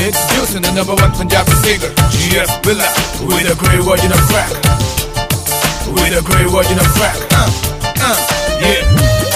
Introducing the #1 Punjabi singer, G.S. Billa, with a great version of crack. With a great version of crack. Yeah.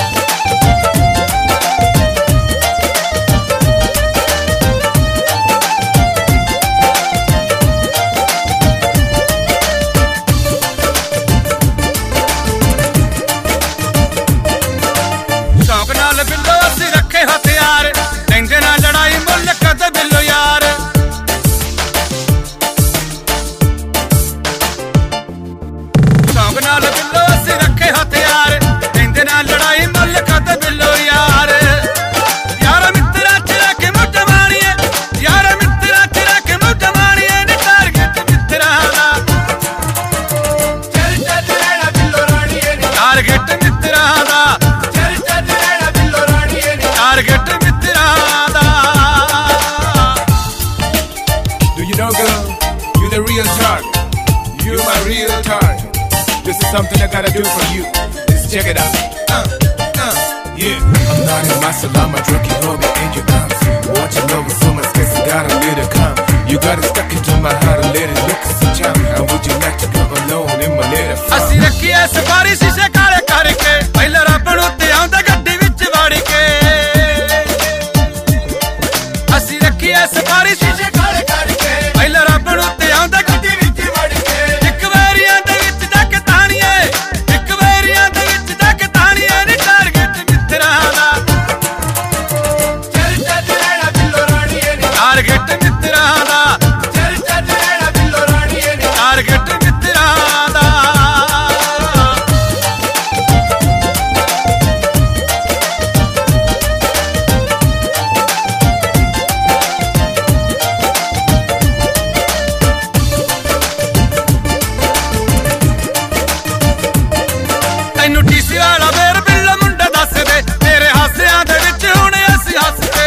The real target, you my real target. This is something I gotta do for you. Just check it out. Yeah. I'm not in my salon, I drunk it home and your guns. Watching over so much space, I gotta let it come. You got it stuck into my heart and let it look some charm. And would you like to come alone in my little farm? ਅਸੀਂ ਰੱਖੀਏ safari ਸ਼ੀਸ਼ੇ ਕਾਲੇ ਕਰਕੇ, ਪਹਿਲਾਂ ਰੱਬ ਨੂੰ ਤੇ ਆਉਂਦਾ ਗੱਡੀ ਵਿੱਚ ਵੜ ਕੇ। ਅਸੀਂ ਰੱਖੀਏ ਸਫਾਰੀ ਸ਼ੀਸ਼ੇ ਕਾਲੇ ਕਰਕੇ, ਪਹਿਲਾਂ ਰੱਬ ਨੂੰ ਤੇ ਆਉਂਦਾ ਗੱਡੀ ਵਿੱਚ ਵੜ ਕੇ। ਇੱਕ ਵਾਰੀਆਂ ਦੇ ਵਿੱਚ ਜਾ ਕੇ ਤਾਣੀਏ, ਇੱਕ ਵਾਰੀਆਂ ਦੇ ਵਿੱਚ ਜਾ ਕੇ ਤਾਣੀਏ ਨੀ ਟਾਰਗੇਟ ਮਿੱਤਰਾਂ ਦਾ। ਚੱਲ ਚੱਲ ਰਹਿਣਾ ਬਿੱਲੋ ਰਾਣੀਏ ਨੀ ਟਾਰਗੇਟ ਮਿੱਤਰਾਂ ਦਾ। ਚੱਲ ਚੱਲ ਰਹਿਣਾ ਬਿੱਲੋ ਰਾਣੀਏ ਨੀ ਟਾਰਗੇਟ ਮਿੱਤਰਾਂ ਦਾ। ਤੈਨੂੰ ਟੀਸੀ ਵਾਲਾ ਮੇਰ ਬਿੱਲੋ ਮੁੰਡਾ ਦੱਸ ਦੇ, ਤੇਰੇ ਹਾਸਿਆਂ ਦੇ ਵਿੱਚ ਹੁਣ ਅਸੀਂ ਹੱਸਦੇ।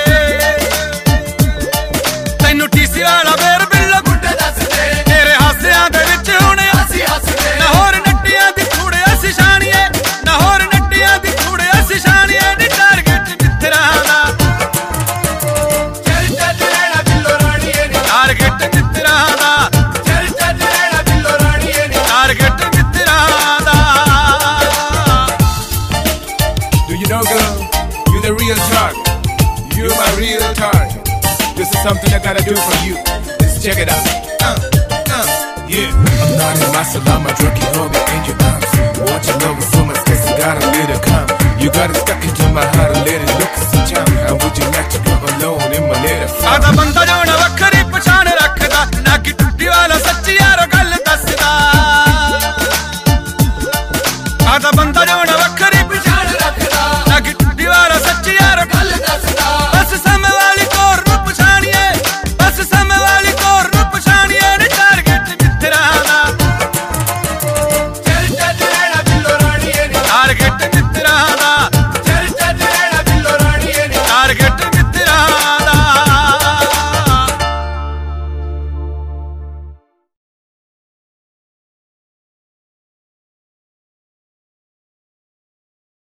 ਤੈਨੂੰ ਟੀਸੀ ਵਾਲਾ ਮੇਰ ਬਿੱਲੋ ਮੁੰਡਾ ਦੱਸ ਦੇ, ਤੇਰੇ ਹਾਸਿਆਂ ਦੇ ਵਿੱਚ ਹੁਣ ਅਸੀਂ ਹੱਸਦੇ। ਨਾ ਹੋਰ ਨੱਟੀਆਂ ਦੀ ਥੂੜੇ ਅਸੀਂ ਛਾਣੀਏ, ਨਾ ਹੋਰ ਨੱਟੀਆਂ ਦੀ ਥੂੜੇ ਅਸੀਂ ਛਾਣੀਏ ਨੀ ਟਾਰਗੇਟ ਮਿੱਤਰਾਂ ਦਾ। ਚੱਲ ਚੱਲ ਰਹਿਣਾ ਬਿੱਲੋ ਰਾਣੀਏ ਨੀ ਟਾਰਗੇਟ ਮਿੱਤਰਾਂ ਦਾ। ਚੱਲ ਚੱਲ ਰਹਿਣਾ ਬਿੱਲੋ ਰਾਣੀਏ ਨੀ ਟਾਰਗੇਟ ਮਿੱਤਰਾਂ ਦਾ। Do you know, girl, you're the real target. You're my real target. This is something I gotta do for you. Let's check it out. Yeah. I'm not in my salon, I drunk it home and your arms. Watching over so much space, I gotta let it come. You got it stuck into my heart and let it look some charm. And would you like to come alone in my little farm? ਸਾਡਾ ਬੰਦਾ ਜਾਣ ਵੱਖਰੀ ਪਛਾਣ ਰੱਖਦਾ, ਨਾ ਕਿ ਟੁੱਟੀ ਵਾਲਾ ਸੱਚੀ ਯਾਰ ਗੱਲ ਦੱਸਦਾ। ਸਾਡਾ ਬੰਦਾ ਜਾਣ